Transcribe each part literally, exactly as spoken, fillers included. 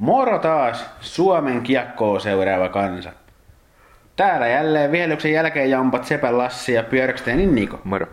Moro taas, Suomen kiekkoa seuraava kansa. Täällä jälleen vihelyksen jälkeen jampat Sepän Lassi ja Björksteinin Niko. Moro.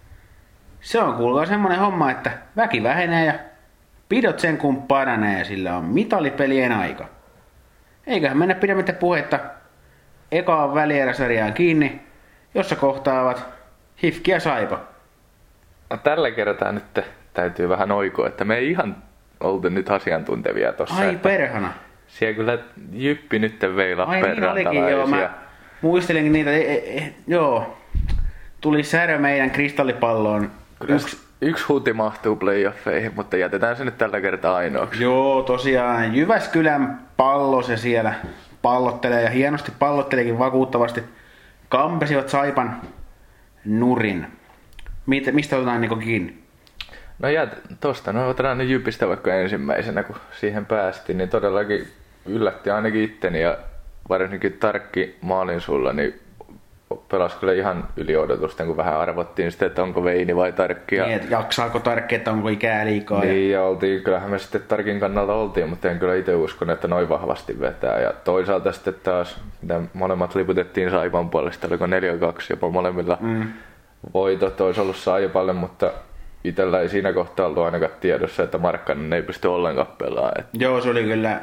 Se on kuulkaa semmonen homma, että väki vähenee ja pidot sen kun paranee ja sillä on mitalipelien aika. Eiköhän mennä pidemmittä puhetta ekaan välieräsarjaan kiinni, jossa kohtaavat Hifki ja Saipa. No, tällä kertaa nyt täytyy vähän oikoa, että me ei ihan oltu nyt asiantuntevia tossa. Ai perhana. Siellä kyllä Jyppi nyt vei Lappeenrantalaisia. Ai niin olikin, joo. Mä muistelinkin niitä, e, e, joo. Tuli särö meidän kristallipalloon. Yksi, yksi huuti mahtuu playoffeihin, mutta jätetään se nyt tällä kertaa ainoaksi. Joo, tosiaan Jyväskylän pallo se siellä pallottelee ja hienosti pallotteleekin vakuuttavasti. Kampesivat Saipan nurin. Mistä, mistä otetaan Niko kiinni? No ja tosta, no otetaan nyt Jypistä vaikka ensimmäisenä, kun siihen päästiin, niin todellakin yllätti ainakin itteni ja varsinkin Tarkki maalin sulla, niin pelasi kyllä ihan yli odotusten, kun vähän arvottiin sitten, että onko Veini vai Tarkki. Ja... Niin, jaksaako Tarkki, että onko ikää liikaa. Niin, ja oltiin, kyllähän me sitten Tarkin kannalta oltiin, mutta en kyllä itse uskon, että noin vahvasti vetää. Ja toisaalta sitten taas, mitä molemmat liputettiin Saipan puolesta, oliko neljä kaksi jopa molemmilla mm. voitot, olisi ollut Saipalle, mutta itsellä ei siinä kohtaa ollut ainakaan tiedossa, että Markkanen ei pysty ollenkaan pelaamaan. Joo, se oli kyllä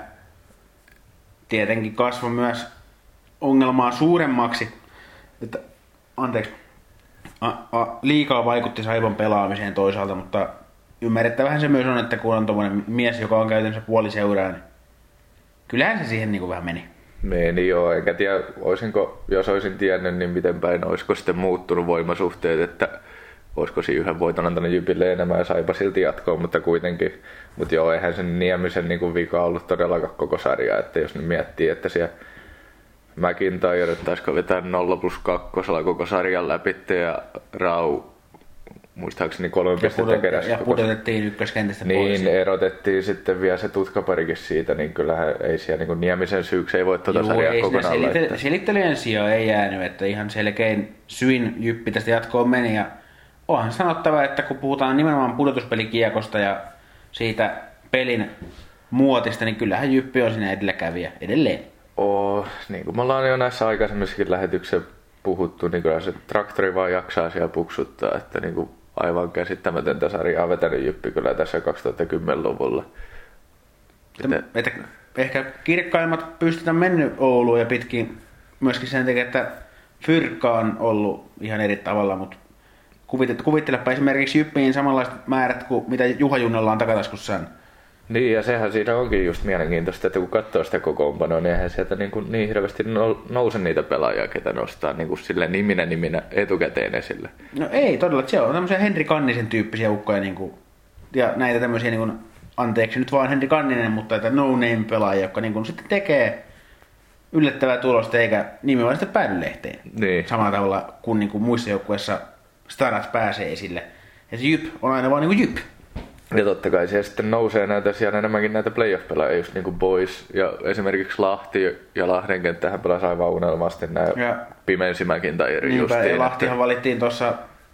tietenkin kasvo myös ongelmaa suuremmaksi. Että, anteeksi, a, a, liikaa vaikutti Saipan pelaamiseen toisaalta, mutta ymmärrettävähän se myös on, että kun on tommonen mies, joka on käytännössä puoli seuraa, niin kyllähän se siihen niin kuin vähän meni. Meni joo, enkä tiedä, olisinko, jos olisin tiennyt, niin miten päin olisiko sitten muuttunut voimasuhteet, että olisiko siinä yhden voiton antanut Jypille enemmän ja Saipa silti jatkoon, mutta kuitenkin. Mutta joo, eihän sen Niemisen niin kuin vika ollut todellakaan koko sarja, että jos nyt miettii, että siellä McIntyre taisiko vetää nolla plus kaksi koko sarjan läpi ja Rau muistaakseni kolme pistettä keräsi. Ja pudotettiin ykköskentästä niin, pois. Niin, erotettiin sitten vielä se tutkaparikin siitä, niin kyllähän ei siellä niin Niemisen syyksi ei voi tuota Juu, sarjaa kokonaan selite- laittaa. Selittelyjen sijaan ei jäänyt, että ihan selkein syin Jyppi tästä jatkoon meni. Ja onhan sanottava, että kun puhutaan nimenomaan pudotuspelikiekosta ja siitä pelin muotista, niin kyllähän Jyppi on siinä edelläkävijä edelleen. Oh, niin kuin me ollaan jo näissä aikaisemmissakin lähetyksissä puhuttu, niin kyllä se traktori vaan jaksaa siellä puksuttaa, että niin kuin aivan käsittämätöntä sarjaa on vetänyt Jyppi kyllä tässä kaksituhattakymmenluvulla. Että, että ehkä kirkkaimmat pystytään mennyt Ouluun ja pitkin myöskin sen takia, että Fyrkka on ollut ihan eri tavalla, mutta kuvittelepa esimerkiksi Jyppiin samanlaiset määrät kuin mitä Juha Junnalla on takataskussaan. Niin, ja sehän siinä onkin just mielenkiintoista, että kun katsoo sitä kokoonpanoa, niin eihän sieltä niin, kuin niin hirveästi nouse niitä pelaajia, ketä nostaa niin kuin sille niminä niminä etukäteen esille. No ei todella, se on tämmöisiä Henri Kannisen tyyppisiä ukkoja, niin kuin, ja näitä tämmöisiä, niin kuin, anteeksi nyt vaan Henri Kanninen, mutta että no-name pelaajia, jotka niin kuin, sitten tekee yllättävää tulosta, eikä nimi vaan sitten päädy lehteen. Niin. Samalla tavalla kuin, niin kuin muissa joukkueissa starat pääsee esille. Ja se Jyp on aina vaan niin kuin Jyp. Ja totta kai siellä sitten nousee näitä siellä enemmänkin näitä playoff-pelaajia, just niin kuin Boys ja esimerkiksi Lahti ja Lahden kenttähän pelasi aivan unelmasti nämä pimensimäkin tai eri justiin. Ja Lahtihan että... valittiin tuossa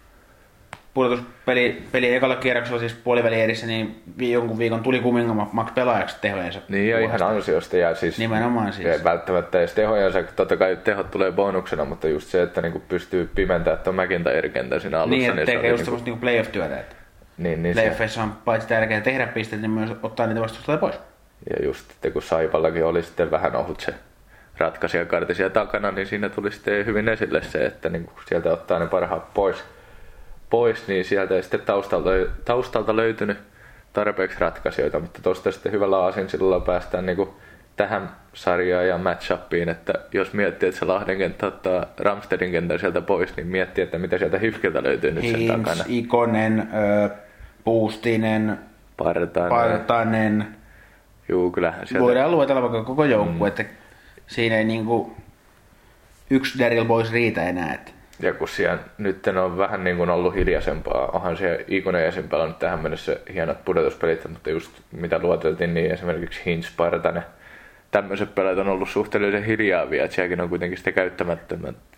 pudotuspeli peli ekalla kierroksella siis puolivälierissä, niin jonkun viikon tuli kummingammaksi pelaajaksi tehojensa. Niin ja ihan ansiosta ja siis nimenomaan siis. Ja välttämättä edes tehojensa, totta kai tehot tulee bonuksena, mutta just se, että niinku pystyy pimentämään tuon McIntyre-kentän siinä alussa. Niin, että tekee just semmoista niinku playoff-työtä. Että niin, niin playoffeissa on paitsi tärkeää tehdä pisteet, niin myös ottaa niitä vastustajia pois. Ja just, että kun Saipallakin oli sitten vähän ohut se ratkaisijakartti siellä takana, niin siinä tuli sitten hyvin esille se, että niin kun sieltä ottaa ne parhaat pois, pois niin sieltä ei sitten taustalta, taustalta löytynyt tarpeeksi ratkaisijoita, mutta tuosta sitten hyvällä aasinsillalla päästään niin tähän sarjaan ja match-upiin, että jos miettii, että se Lahden kenttä ottaa Ramstedin kentän sieltä pois, niin miettii, että mitä sieltä Hifkiltä löytyy nyt sen Hins, takana. Ikonen, äh, Puustinen, Partanen. Partanen. Juu, kyllähän sieltä. Voidaan luetella vaikka koko joukkue, mm. että siinä ei niinku yksi Daryl Boys riitä enää. Että. Ja kun siellä nyt on vähän niin kuin ollut hiljaisempaa, onhan siellä Ikonen esim. Pelannut tähän mennessä hienot pudotuspelit, mutta just mitä luoteltiin, niin esimerkiksi Hins, Partanen, tämmöiset pelit on ollut suhteellisen hiljaa vielä, että sielläkin on kuitenkin sitä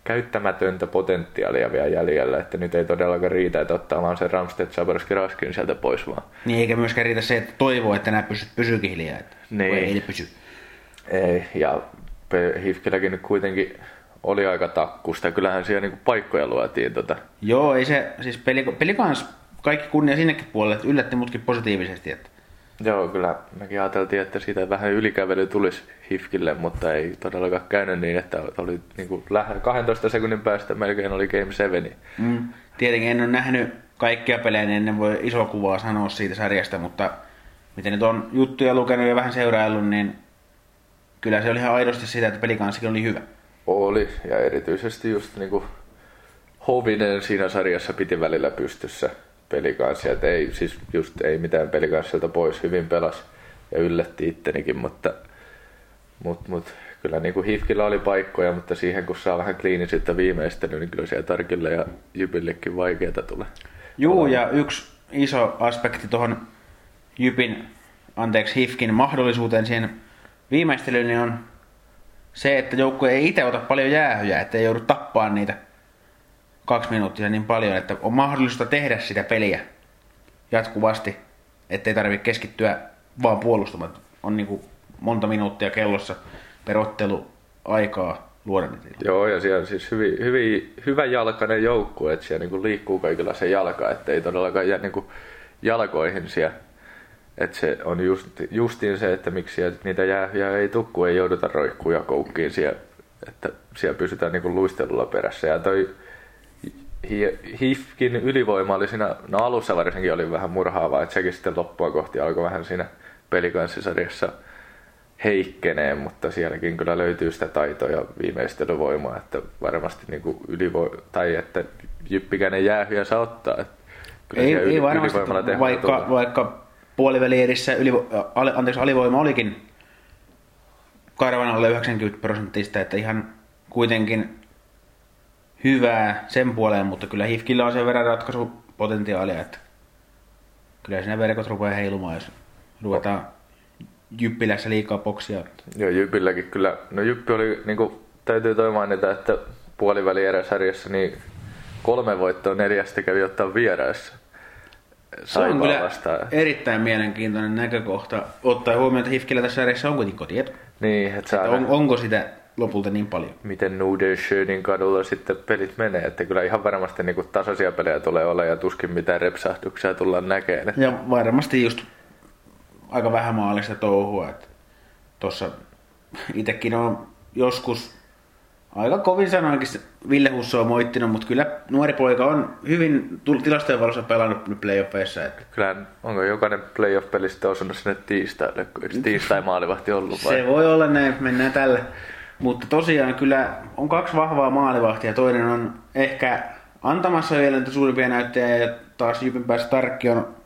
käyttämätöntä potentiaalia vielä jäljellä, että nyt ei todellakaan riitä, että ottaa vaan sen Ramstedt, Zaborski, Raskin sieltä pois vaan. Niin eikä myöskään riitä se, että toivoo, että nämä pysyt, pysyykin hiljaa, että niin. Ei ne pysy. Ei, ja Hifkilläkin nyt kuitenkin oli aika takkusta, kyllähän siellä niinku paikkoja luotiin. Tota. Joo, ei se, siis peli, peli kans kaikki kunnia sinnekin puolelle, että yllätti mutkin positiivisesti. Että. Joo, kyllä mekin ajateltiin, että siitä vähän ylikävely tulisi Hifkille, mutta ei todellakaan käynyt niin, että oli niinku kahdentoista sekunnin päästä melkein oli Game seven. Mm. Tietenkin en ole nähnyt kaikkia pelejä, niin ennen voi iso kuvaa sanoa siitä sarjasta, mutta miten nyt on juttuja lukenut ja vähän seuraillut, niin kyllä se oli ihan aidosti sitä, että pelikanssikin oli hyvä. Oli, ja erityisesti just niinku Hovinen siinä sarjassa piti välillä pystyssä pelikanssia, että ei, siis just ei mitään pelikanssilta pois, hyvin pelas ja yllätti ittenikin, mutta mut, mut, kyllä niinku Hifkillä oli paikkoja, mutta siihen kun saa vähän kliinisyyttä viimeistelyä, niin kyllä siellä Tarkille ja Jypillekin vaikeata tulee. Juu, ja yksi iso aspekti tuohon Jypin, anteeksi Hifkin mahdollisuuteen siihen viimeistelyyn niin on se, että joukkue ei itse ota paljon jäähyjä, ettei joudu tappaa niitä kaksi minuuttia niin paljon, että on mahdollista tehdä sitä peliä jatkuvasti, ettei tarvitse keskittyä vaan puolustamaan. On niin kuin monta minuuttia kellossa perottelu aikaa luoda niitä. Joo, ja siellä on siis hyvin, hyvin, hyvä jalkainen joukkue, että siellä niin kuin liikkuu kaikilla se jalka, ettei todellakaan jää niin kuin jalkoihin siellä. Että se on just, justiin se, että miksi niitä jäähyjä ei tukku, ei jouduta roikkuun ja koukkiin siellä, että siellä pysytään niin kuin luistelulla perässä. Ja toi Hifkin ylivoima oli siinä, no alussa varsinkin oli vähän murhaavaa, että sekin sitten loppua kohti alkoi vähän siinä pelikanssisarjassa heikkeneen, mutta sielläkin kyllä löytyy sitä taitoa ja viimeistelyvoimaa, että varmasti niin kuin ylivo- tai että Jyppikäinen jäähyjä saa ottaa. Ei, yli, ei varmasti, vaikka, vaikka puolivälierissä ylivo- ale, anteeksi, alivoima olikin karvan alle yhdeksänkymmentä prosenttista, että ihan kuitenkin hyvää sen puoleen, mutta kyllä Hifkillä on sen verran ratkaisupotentiaalia, että kyllä siinä verkot rupeaa heilumaan, jos ruvetaan Jyppilässä liikaa boksia. Joo, Jypilläkin kyllä. No Jyppi oli, niin kuin täytyy toi mainita, että puolivälieräsarjassa niin kolme voittoa neljästä kävi ottaa vieraissa. Se on kyllä vastaan. Erittäin mielenkiintoinen näkökohta, ottaen huomioon, että Hifkillä tässä sarjassa on kuitenkin kotietu. Niin, että saa on, onko sitä lopulta niin paljon? Miten Nordsjön kadulla sitten pelit menee, että kyllä ihan varmasti niin kuin tasaisia pelejä tulee olla ja tuskin mitään repsahduksia tullaan näkemään. Ja varmasti just aika vähän maalista touhua, että tuossa itsekin on joskus aika kovin sanoinkin Ville Husso on moittinut, mutta kyllä nuori poika on hyvin tilastojen valossa pelannut nyt playoffeissa. Että. Kyllä, onko jokainen playoff-peli sitten osunut sinne tiistaille, eikö tiistai maalivahti ollut vai? Se voi olla näin, mennään tällä. Mutta tosiaan kyllä on kaksi vahvaa maalivahtia, toinen on ehkä antamassa vielä niitä suurimpia näyttöjä ja taas Jypin päässä Tarkki on,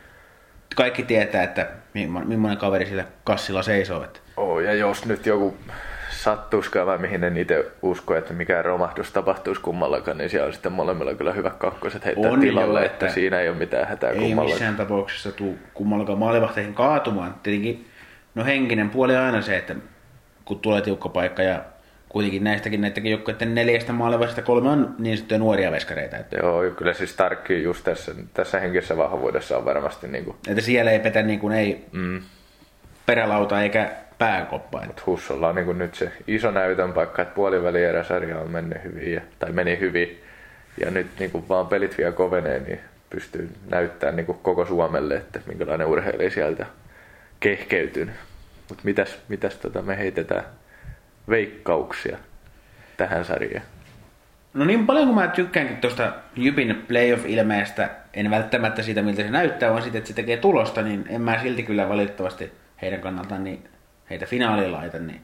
kaikki tietää, että millainen kaveri sillä kassilla seisoo. Että. Oh, ja jos nyt joku sattuisikaan, mihin en itse usko, että mikään romahdus tapahtuisi kummallakaan, niin siellä on sitten molemmilla kyllä hyvät kakkoset heittää on tilalle, jo, että, että siinä ei ole mitään hätää kummallakaan. Ei missään tapauksessa tule kummallakaan maalivahteihin kaatumaan. Tietenkin no henkinen puoli on aina se, että kun tulee tiukka paikka ja kuitenkin näistäkin näitäkin joukkueiden neljästä maalivahdista kolme on niin sanottuja nuoria veskareita. Että. Joo, kyllä siis Tarkki just tässä, tässä henkisessä vahvuudessa on varmasti niin kuin. Että siellä ei petä niin kuin ei mm. perälauta eikä pääkoppa. Mutta Hussolla on niin nyt se iso näytön paikka, että puolivälieräsarja on mennyt hyvin, ja, tai meni hyvin, ja nyt niin kuin vaan pelit vielä kovenee, niin pystyy näyttämään niin kuin koko Suomelle, että minkälainen urheilija sieltä kehkeytynyt. Mutta mitäs, mitäs tota me heitetään veikkauksia tähän sarjaan? No niin paljon kuin mä tykkäänkin tuosta Jypin playoff-ilmeestä, en välttämättä siitä miltä se näyttää, vaan siitä, että se tekee tulosta, niin en mä silti kyllä valitettavasti heidän kannaltaan niin heitä finaaliin laita, niin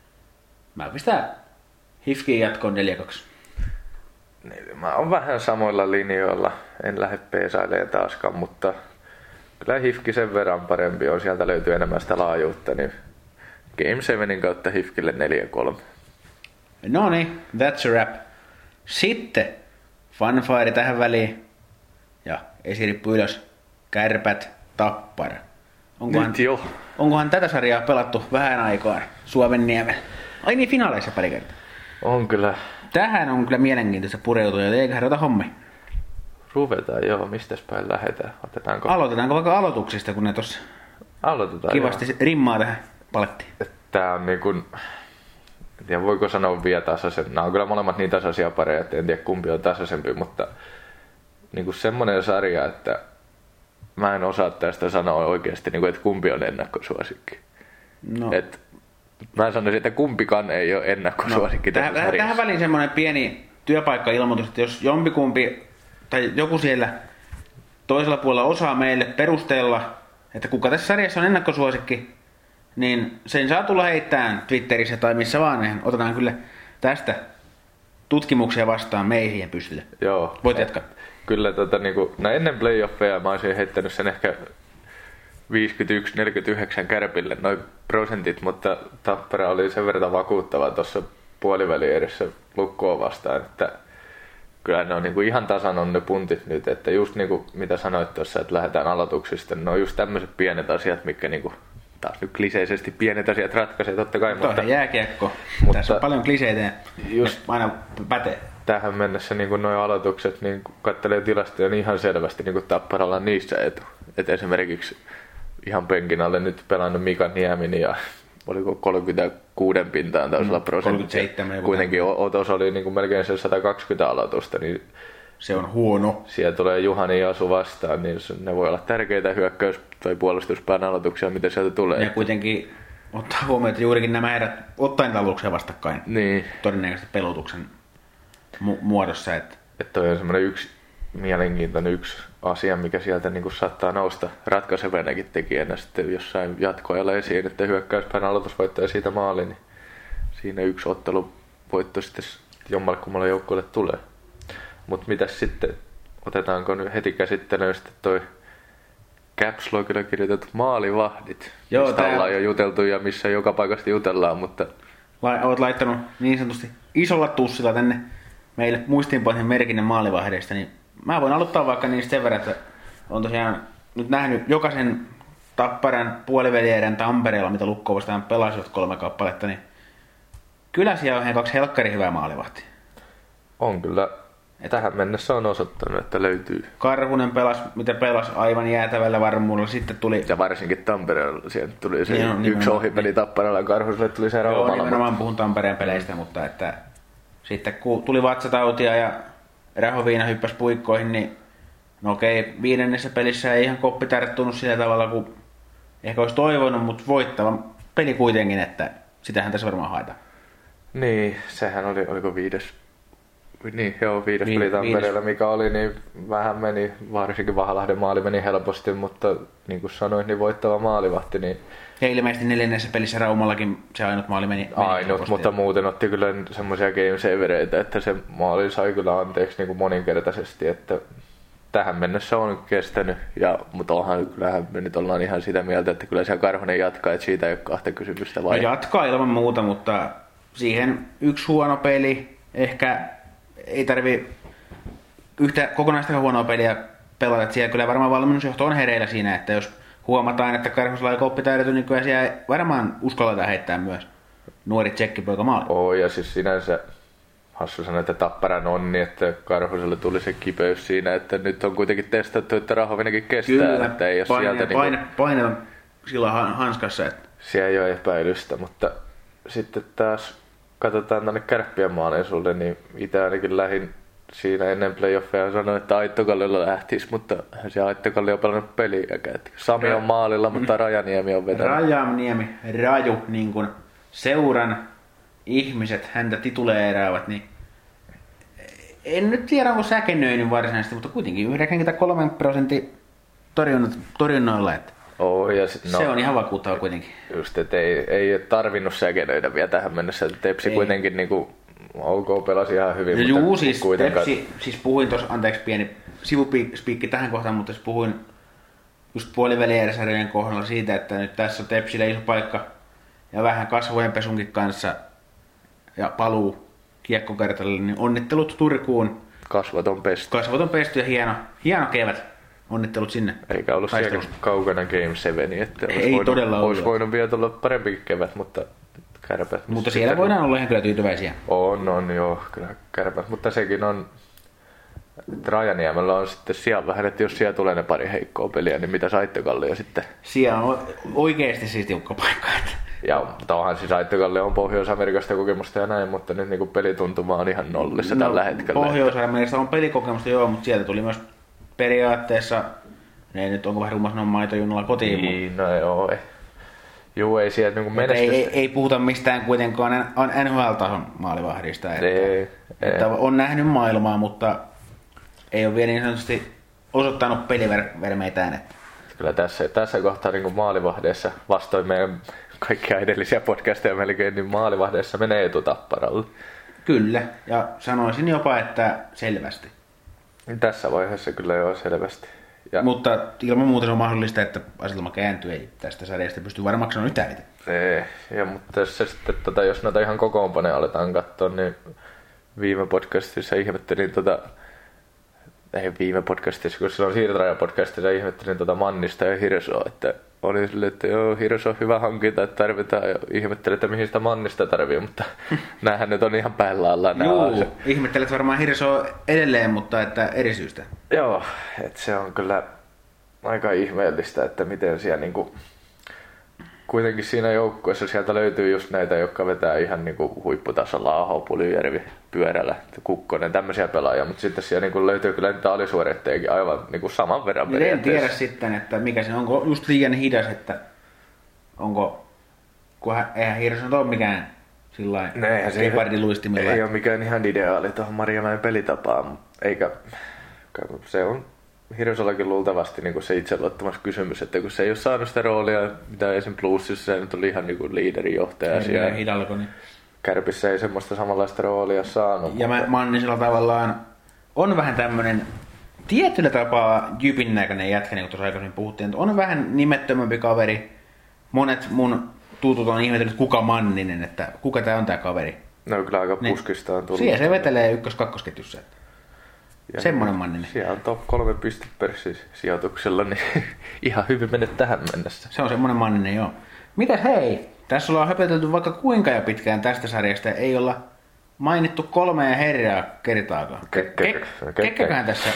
mä pistän Hifkiin jatkoon neljä kaksi. Mä oon vähän samoilla linjoilla, en lähde peesailemaan taaskaan, mutta kyllä Hifki sen verran parempi on, sieltä löytyy enemmän sitä laajuutta, niin Game sevenin kautta Hifkille neljä kolme. No niin, that's a wrap. Sitten fanfare tähän väliin ja esirippu ylös, Kärpät, Tappara. Onkohan, nyt jo. Onkohan tätä sarjaa pelattu vähän aikaa Suomenniemellä? Ai niin, finaaleissa pari kertaa. On kyllä tähän on kyllä mielenkiintoista pureutua, ja eiköhän ruveta hommi. Ruvetaan, joo. Mistäs päin lähdetään? Otetaanko? Aloitetaanko vaikka aloituksista, kun ne tossa Aloitetaan, kivasti joo. rimmaa tähän palettiin. Tää on niin kuin, en tiedä voiko sanoa vielä tasaisen. Nämä on kyllä molemmat niin tasaisia pareja, että en tiedä kumpi on tasaisempi, mutta niin kuin semmoinen sarja, että mä en osaa tästä sanoa oikeasti, niin kuin, että kumpi on ennakkosuosikki. No. Et, mä sanoisin, että kumpikaan ei ole ennakkosuosikki no, tässä tähän, sarjassa. tähän väliin semmoinen pieni työpaikka-ilmoitus, että jos jompikumpi tai joku siellä toisella puolella osaa meille perustella, että kuka tässä sarjassa on ennakkosuosikki, niin sen saa tulla heittämään Twitterissä tai missä vaan, niin otetaan kyllä tästä tutkimuksia vastaan, me ei siihen pystytä. Joo. Voit jatkaa. Kyllä tota, niin kuin, no ennen playoffeja mä olisin heittänyt sen ehkä viisikymmentäyksi neljäkymmentäyhdeksän Kärpille noin prosentit, mutta Tappara oli sen verran vakuuttava tuossa puoliväliin edessä Lukkoa vastaan, että kyllä ne on niin kuin ihan tasan on ne puntit nyt, että just niin kuin mitä sanoit tuossa, että lähdetään aloituksista, ne on just tämmöiset pienet asiat, mitkä niin kuin, taas nyt kliseisesti pienet asiat ratkaisee totta kai. Mutta jääkiekko. Mutta tässä on paljon kliseitä ja just aina pätee. Tähän mennessä niin kuin nuo aloitukset, niin kun katselee tilastoja, niin ihan selvästi niin kuin Tapparalla on niissä etu. Et esimerkiksi ihan penkin alle nyt pelannut Mika Nieminen ja oliko kolmekymmentäkuusi pintaan tausella mm, prosenttia. Kuitenkin otos oli niin kuin melkein se sata kaksikymmentä aloitusta, niin se on huono. Siellä tulee Juhani ja Asu vastaan, niin ne voi olla tärkeitä hyökkäys- tai puolustuspään aloituksia, mitä sieltä tulee. Ja kuitenkin ottaa huomioon, että juurikin nämä herät ottaen talouksia vastakkain niin. Todennäköisesti pelutuksen mu- muodossa. Että et toi on semmoinen yksi mielenkiintoinen yksi asia, mikä sieltä niin saattaa nousta ratkaisevanakin tekijänä sitten jossain jatkoajalla esiin, että hyökkäyspään aloitusvoittaja siitä maali, niin siinä yksi otteluvoitto sitten jommalle kummalle joukkueelle tulee. Mutta mitäs sitten, otetaanko nyt heti käsittelyyn sitten toi Caps Lockilla kirjoitetut maalivahdit, joo, mistä tää ollaan jo juteltu ja missä joka paikasta jutellaan, mutta La- olet laittanut niin sanotusti isolla tussilla tänne meille muistiinpanojen merkinnän maalivahdeista, niin mä voin aloittaa vaikka niistä sen verran, että on tosiaan nyt nähnyt jokaisen Tapparan puolivälierän Tampereella, mitä Lukkoa vastaan pelasivat kolme kappaletta, niin kyllä siellä on kaksi helkkari hyvää maalivahtia. on kyllä. Tähän mennessä on osoittanut, että löytyy. Karhunen pelasi, mitä pelasi aivan jäätävällä varmuudella. Sitten tuli... Ja varsinkin Tampereella sieltä tuli se niin, yksi ohipeli Tapparalla ja Karhuselle tuli se Raumalla. Joo, nimenomaan puhun Tampereen peleistä, mutta että sitten kun tuli vatsatautia ja Rahoviina hyppäsi puikkoihin, niin no okei, viidennessä pelissä ei ihan koppi tarttunut sillä tavalla kuin ehkä olisi toivonut, mutta voittava peli kuitenkin, että sitähän tässä varmaan haetaan. Niin, sehän oli, oliko viides? Niin, joo, viides Vi- peli Tampereella, viides. mikä oli, niin vähän meni, varsinkin Vahalahden maali meni helposti, mutta niin kuin sanoin, niin voittava maalivahti, niin Ja ilmeisesti neljännessä pelissä Raumallakin se ainut maali meni. meni ainut, helposti. mutta muuten otti kyllä semmoisia game savereita, että se maali sai kyllä anteeksi niin kuin moninkertaisesti, että tähän mennessä on kestänyt, ja, mutta onhan kyllähän me nyt ollaan ihan sitä mieltä, että kyllä siellä Karhunen jatkaa, että siitä ei ole kahta kysymystä vai? No jatkaa ilman muuta, mutta siihen yksi huono peli, ehkä ei tarvi yhtä kokonaista huonoa peliä pelata, että siellä kyllä varmaan valmennusjohto on hereillä siinä, että jos huomataan, että Karhusella ei koppi taidettu, niin kyllä siellä varmaan uskalletaan heittää myös nuori tsekkipoika maali. Oo, ja siis sinänsä hassu sanoa, että Tapparan onni, että Karhuselle tuli se kipeys siinä, että nyt on kuitenkin testattu, että Rahovinenkin kestää, Kyllä, että ei ole paine, sieltä paine, niin paine on silloin hanskassa. Että siellä ei ole epäilystä, mutta sitten taas katsotaan tänne Kärppien maalisuulle, niin itse ainakin lähin siinä ennen playoffeja sanoin, että Aittokallilla lähtisi, mutta se Aittokalli on pelannut peliäkään. Sami on maalilla, mutta Rajaniemi on vetänyt. Rajaniemi, Raju, niin kuin seuran ihmiset häntä tituleeraavat, niin en nyt tiedä, onko säkenöinyt varsinaisesti, mutta kuitenkin yhdeksänkymmentäkolme prosentin torjunnoilla, että Oh, ja sit, no, se on ihan vakuuttava kuitenkin. Just, että ei, ei ole tarvinnut säkenöidä vielä tähän mennessä. Tepsi ei. Kuitenkin niin kuin, ok pelasi ihan hyvin, no mutta juu, siis kuitenkaan. Tepsi, siis puhuin tuossa, anteeksi pieni sivuspiikki tähän kohtaan, mutta siis puhuin just puolivälieräsarjojen kohdalla siitä, että nyt tässä on Tepsille iso paikka ja vähän kasvojenpesunkin kanssa ja paluu kiekkokartalle, niin onnittelut Turkuun. Kasvot on pesty. Kasvot on pesty ja hieno, hieno kevät. Onnittelut sinne. Eikä ollut siellä kaukana Game seven, että olisi ei voinut, todella olisi voinut vielä olla parempikin kevät, mutta Kärpät. Mutta siellä voidaan olla ihan kyllä tyytyväisiä. On, on joo, kyllä Kärpät. Mutta sekin on, Rajaniemellä on sitten siellä vähän, että jos siellä tulee ne pari heikkoa peliä, niin mitä Saittokallia sitten? Siellä on oikeasti siis tiukka paikka. Ja onhan siis Saittokallia on Pohjois-Amerikasta kokemusta ja näin, mutta nyt niin pelituntuma on ihan nollissa no, tällä hetkellä. Pohjois-Amerikasta on pelikokemusta joo, mutta sieltä tuli myös periaatteessa, ne nyt onko vähän rumma sanoa maitojunnolla kotiin. Niin, mutta... no joo, ei. Juu, ei sieltä niin menestystä. Ei, ei, ei puhuta mistään kuitenkaan N H L-tason maalivahdista. Että, ei, että ei. On nähnyt maailmaa, mutta ei ole vielä niin sanotusti osoittanut pelivermeitään. Että. Kyllä tässä, tässä kohtaa niin maalivahdeessa, vastoin meidän kaikkia edellisiä podcasteja melkein, niin maalivahdeessa menee etutapparalle. Kyllä, ja sanoisin jopa, että selvästi. Tässä vaiheessa kyllä joo selvästi. Ja mutta ilman muuta se on mahdollista, että asetelma kääntyy, ei tästä sarjasta pysty varmaan sanoa yhtään mitään. Ei, ja mutta se sitten, tota, jos noita ihan kokoonpanoja aletaan katsoa, niin viime podcastissa ihmettelin tota, ei viime podcastissa, kun silloin siirtoraja-podcastissa ihmettelin tota Mannista ja Hirsoa, että oli silleen, että joo, Hirso on hyvä hankinta, että tarvitaan, ja ihmettelin, että mihin sitä Mannista tarvii, mutta näähän nyt on ihan päällä alla. Joo, ihmettelet varmaan Hirsoa edelleen, mutta että eri syystä. Joo, että se on kyllä aika ihmeellistä, että miten siellä niinku, kuitenkin siinä joukkueessa sieltä löytyy just näitä, jotka vetää ihan niinku huipputasolla, Aho, Puljujärvi, Pyörällä, Kukkonen, tämmöisiä pelaajia, mutta sitten siellä niinku löytyy kyllä niitä alisuorittajiakin aivan niinku saman verran periaatteessa. En tiedä sitten, että mikä se on, onko just liian hidas, että onko, kun eihän Hirso ole mikään sillain ripardiluistimilla. Ei ole mikään ihan ideaali tuohon Marjamäen pelitapaan, eikä se on Hirsollakin luultavasti niin se itseluottamus kysymys, että kun se ei ole saanut sitä roolia, mitä esim. Bluesissa se nyt oli ihan niin liiderijohtaja siellä. Hidalgo, niin. Kärpissä ei semmoista samanlaista roolia saanut. Ja mutta Mannisella tavallaan on vähän tämmönen tietyllä tapaa Jypin näköinen jätkä, niin kuin tuossa aikaisemmin puhuttiin, on vähän nimettömämpi kaveri. Monet mun tutut on ihmetellyt, kuka Manninen, että kuka tää on tää kaveri. No kyllä aika puskista on tullut. Siellä se vetelee ykkös-kakkosketjussa. Ja semmoinen Manninen. Siellä on top kolme piste per sijoituksella, niin ihan hyvin menet tähän mennessä. Se on semmoinen Manninen, joo. Mitäs hei? Tässä ollaan höpötelty vaikka kuinka ja pitkään tästä sarjasta. Ei olla mainittu kolmea herraa kertaakaan. Kekkäköhän tässä?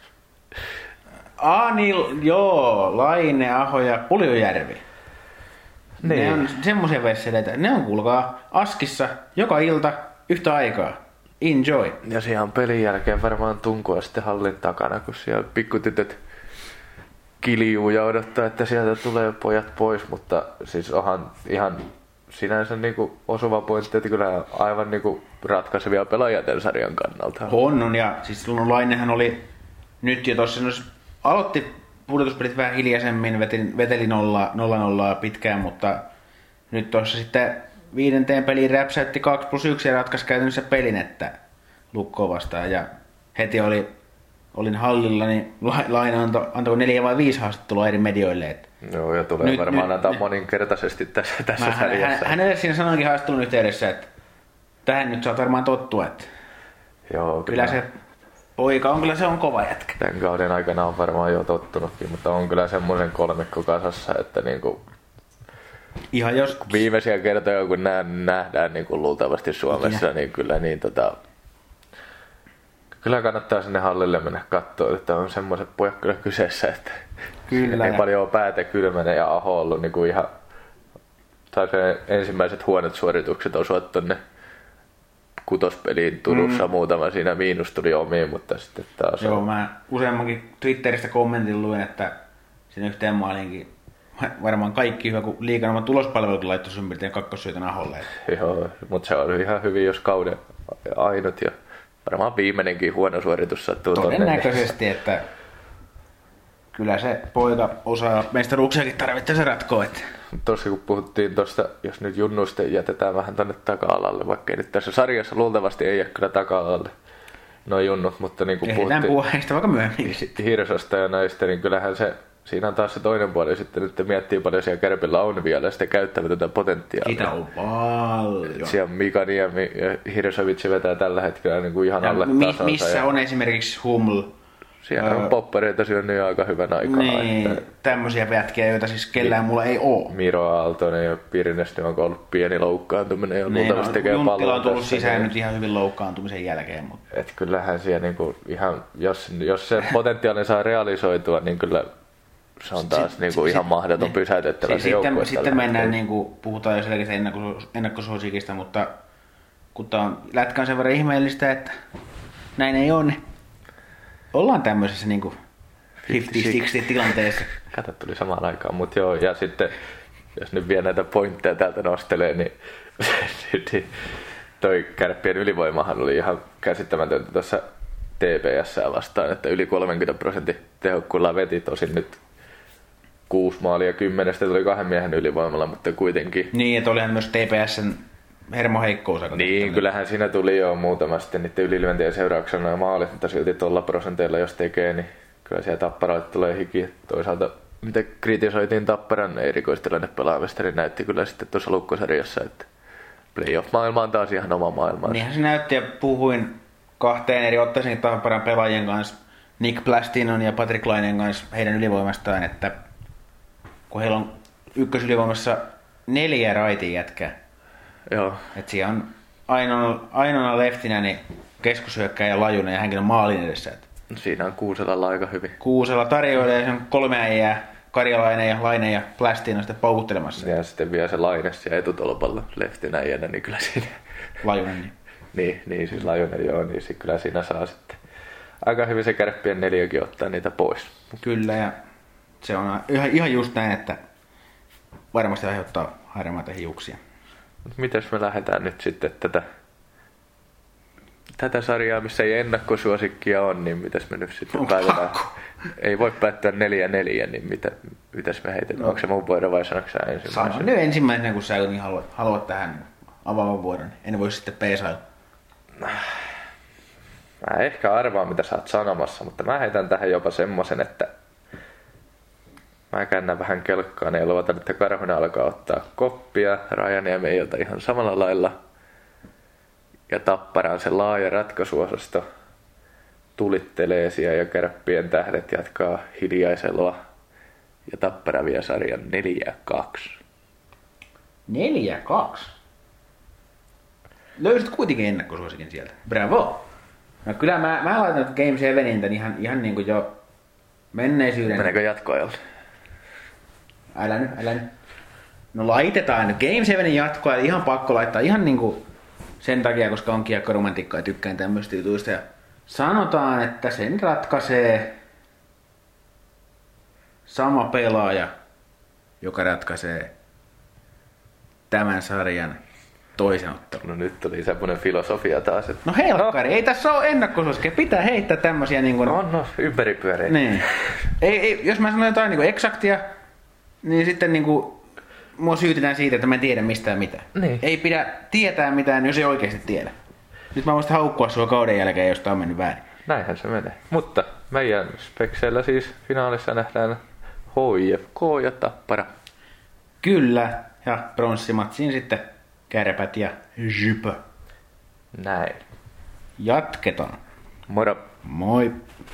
Anil, joo, Laine, Aho ja Puljujärvi. Niin. Ne on semmoisia vesseleitä. Ne on kuulkaa Askissa joka ilta yhtä aikaa. Enjoy. Ja siellä on pelin jälkeen varmaan tunkua sitten hallin takana, kun siellä pikkutytöt kiljuu ja odottaa, että sieltä tulee pojat pois, mutta siis onhan ihan sinänsä niinku osuva pointti, että kyllä aivan niinku ratkaisevia pelaajia tämän sarjan kannalta. On, on, ja siis Luno Lainehan oli nyt jo tuossa, aloitti pudotuspelit vähän hiljaisemmin, veteli, veteli nolla, nolla nollaa pitkään, mutta nyt tuossa sitten viidenteen peliin räpsäytti kaksi plus yksi ja ratkaisi käytännössä pelin, että Lukkoa vastaan. Ja heti oli, olin hallilla, niin Laine antoi antoi neljä vai viisi haastattelua eri medioille. Että joo, ja tulee nyt, varmaan nyt, antaa moninkertaisesti tässä, tässä mä, sarjassa. Hän, hänelle siinä sanoinkin haastattelun yhteydessä, että tähän nyt saat varmaan tottua. Että joo, kyllä, kyllä se poika on, kyllä se on kova jätkä. Tämän kauden aikana on varmaan jo tottunutkin, mutta on kyllä semmoisen kolmikko kasassa, että niinku ihan jos viimeisiä kertoja, kun nähdään niin kuin luultavasti Suomessa, ja niin kyllä niin tota kyllä kannattaa sinne hallille mennä katsoa, että on semmoiset pojat kyllä kyseessä, että kyllä ei paljon päätä Kylmänen ja Aho ollut niin kuin ihan taas ensimmäiset huonot suoritukset osuvat tonne kutospeliin Turussa, mm. muutama siinä miinus tuli omiin, mutta sitten taas joo, on. Mä useammankin Twitteristä kommentin luin, että siinä yhteen maalinkin varmaan kaikki hyvä, kun liikan tulospalvelukin laittoi symbilteen kakkossyötön Aholle. Joo, mutta se on ihan hyvin, jos kauden ainut ja varmaan viimeinenkin huono suoritus sattuu tonne. Todennäköisesti, että kyllä se poika osaa mestaruuksiakin tarvittaessa ratkoa. Että tuossa kun puhuttiin tuosta, jos nyt junnuista jätetään vähän tonne taka-alalle, vaikka ei nyt tässä sarjassa luultavasti ei jää kyllä taka-alalle noin junnut, mutta niin kuin puhuttiin puhua heistä vaikka myöhemmin. Hirsosta ja näistä, niin kyllähän se siinä on taas se toinen puoli sitten, että miettii paljon siellä Kärpillä on vielä sitä käyttämätöntä potentiaalia. Sitä on paljon. Siellä Mika Niemi ja Hirsovic vetää tällä hetkellä niin kuin ihan ja alle mi- tasonsa. Missä ja on esimerkiksi Huml, Siellä on poppareita syönyt jo aika hyvän aikaa. Niin, että tämmöisiä pätkiä, joita siis kellään mulla ei oo. Miro Aaltonen ja Pirnestä on ollut pieni loukkaantuminen ja niin, luultavasti tekee palloa. Junttila on tullut sisään niin. nyt ihan hyvin loukkaantumisen jälkeen. Mutta... Et kyllähän siellä niinku ihan, jos, jos se potentiaali saa realisoitua, niin kyllä se on taas sit, niinku sit, ihan mahdoton sit, pysäytettävä sit, se joukkue. Sitten mennään, niinku, puhutaan jo selkeästi ennakkosuosikista, mutta kun tää on lätkä on sen verran ihmeellistä, että näin ei ole, niin ollaan tämmöisessä niinku viisikymmentä kuusikymmentä tilanteessa. Kato, tuli samaan aikaan, mutta joo, ja sitten jos nyt vielä näitä pointteja täältä nostelee, niin toi Kärppien ylivoimahan oli ihan käsittämätöntä tuossa T P S vastaan, että yli kolmekymmentä prosentin tehokkuilla veti, tosin nyt kuusi maalia kymmenestä tuli kahden miehen ylivoimalla, mutta kuitenkin. Niin, että olihan myös T P S:n hermoheikkous. Niin, kyllähän siinä tuli jo muutama sitten niiden ylilyöntien seurauksena ja maalit, mutta silti tuolla prosenteilla jos tekee, niin kyllä siellä Tapparalta tulee hiki. Toisaalta mitä kritisoitiin Tapparan erikoistilanne pelaamestari näytti kyllä sitten tuossa lukkosarjassa, että playoff-maailma on taas ihan oma maailma. Niinhän se näytti ja puhuin kahteen eri otteeseen Tapparan pelaajien kanssa, Nick Plastinon ja Patrick Laineen kanssa heidän ylivoimastaan, että kun heillä on ykkösylivoimassa neljä raitin jätkää. Joo. Että siellä on ainoana, ainoana leftinä niin keskushyökkäjä Lajunen ja hänkin on maalin edessä. Että siinä on Kuuselalla aika hyvin. Kuusella tarjoilee sen kolme äijää, Karjalainen ja Laine ja Plastin on sitten paukuttelemassa. Ja sitten vielä se Laine siellä etutolpalla leftinäijänä, niin kyllä siinä... Lajunen niin. niin, niin siis Lajunen joo, niin sit kyllä siinä saa sitten aika hyvin se Kärppien neljäkin ottaa niitä pois. Kyllä ja se on ihan, ihan just näin, että varmasti aiheuttaa harmaita hiuksia. Mites me lähdetään nyt sitten tätä, tätä sarjaa, missä ei ennakkosuosikkia on, niin mitäs me nyt sitten päätetään? Ei voi päättää neljä neljä, niin mitä, mitäs me heitetään? No. Onko se mun vuoro vai sanoiko sä ensimmäisenä? Sano nyt ensimmäisenä, kun sä niin haluat, haluat tähän avaavan vuoron. En voi sitten peesailla. Mä ehkä arvaan, mitä sä oot sanomassa, mutta mä heitän tähän jopa semmosen, että mä käännän vähän kelkkaan ja luotan, että Karhunen alkaa ottaa koppia Rajaniemeltä ihan samalla lailla. Ja Tapparaan se laaja ratkaisuosasto tulittelee siellä ja Kärppien tähdet jatkaa hiljaiselua. Ja Tappara vie sarjan neljä kaksi. neljä kaksi? Löysit kuitenkin ennakkosuosikin sieltä. Bravo! No kyllä mä, mä laitan Game seitsemän tän ihan, ihan niinku jo menneisyyden. Meneekö jatkoajalle? Älä nyt, älä nyt. No laitetaan nyt. Game seitsemän jatkoa ihan pakko laittaa ihan niinku sen takia, koska on kiekko-romantikkaa ja tykkään tämmöistä jutuista. Ja sanotaan, että sen ratkaisee sama pelaaja, joka ratkaisee tämän sarjan toisen ottelun. No nyt tuli semmoinen filosofia taas. Että... No helkkari, no. Ei tässä ole ennakkosuosikia. Pitää heittää tämmösiä niin kuin... No, no, ympäripyöreitä. Niin. Ei, ei, jos mä sanon jotain niin kuin eksaktia, niin sitten niin kuin mua syytetään siitä, että mä en tiedä mistään mitään. Niin. Ei pidä tietää mitään, jos ei oikeasti tiedä. Nyt mä voin sitä haukkua sua kauden jälkeen, jos tää on mennyt väärin. Näinhän se menee. Mutta meidän spekseillä siis finaalissa nähdään H I F K ja Tappara. Kyllä. Ja pronssimatsiin sitten Kärpät ja Jypö. Näin. Jatketaan. Moro. Moi.